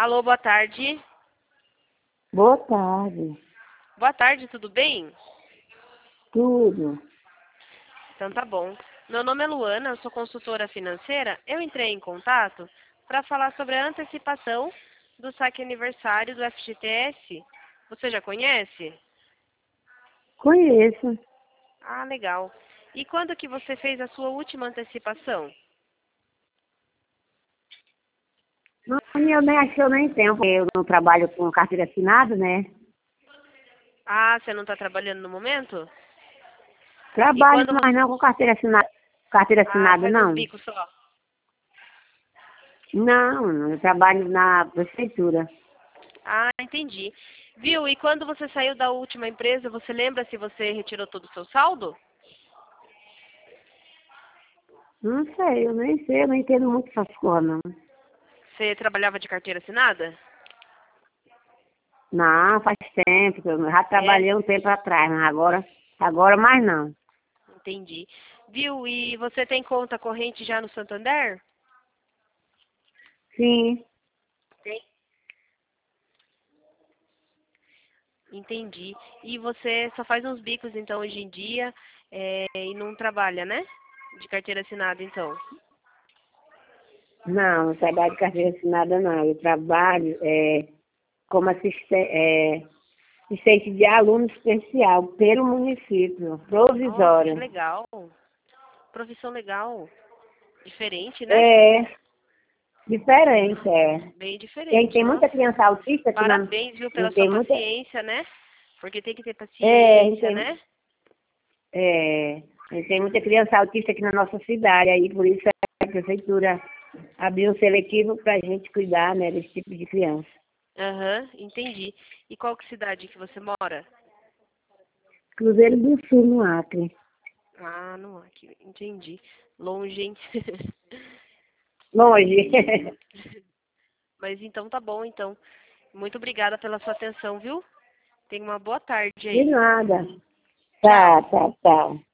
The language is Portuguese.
Alô, boa tarde. Boa tarde. Boa tarde, tudo bem? Tudo. Então tá bom. Meu nome é Luana, eu sou consultora financeira. Eu entrei em contato para falar sobre a antecipação do saque aniversário do FGTS. Você já conhece? Conheço. Ah, legal. E quando que você fez a sua última antecipação? Não, eu nem acho que eu nem tenho, porque eu não trabalho com carteira assinada, né? Ah, você não está trabalhando no momento? E Trabalho, quando mas você... não com carteira Ah, assinada, faz uns não. bicos só. Não, eu trabalho na prefeitura. Ah, entendi. Viu? E quando você saiu da última empresa, você lembra se você retirou todo o seu saldo? Não sei, eu nem sei, eu não entendo muito essas coisas, não. Você trabalhava de carteira assinada? Não, faz tempo, que eu já É, trabalhei um tempo atrás, mas agora mais não. entendi. Viu? E você tem conta corrente já no Santander? Sim, Tem. Entendi. E você só faz uns bicos, então, hoje em dia, e não trabalha, né? De carteira assinada, então. não trabalho de carteira assinada, não. Eu trabalho como assistente de aluno especial pelo município, Nossa, que provisório. legal. Profissão legal. Diferente, né? É, diferente, é. Bem diferente, Tem muita nossa. criança autista aqui na. Parabéns, viu, E pela sua tem muita. paciência, né? Porque tem que ter É, e paciência, né? tem muita criança autista aqui na nossa cidade, aí por isso a prefeitura abriu um seletivo para a gente cuidar, né, desse tipo de criança. Aham, entendi. E qual que cidade que você mora? Cruzeiro do Sul, no Acre. Ah, não, aqui, entendi. Longe, hein? Longe. Mas então tá bom, então. Muito obrigada pela sua atenção, viu? Tenha uma boa tarde De aí. nada. Tchau. Tá.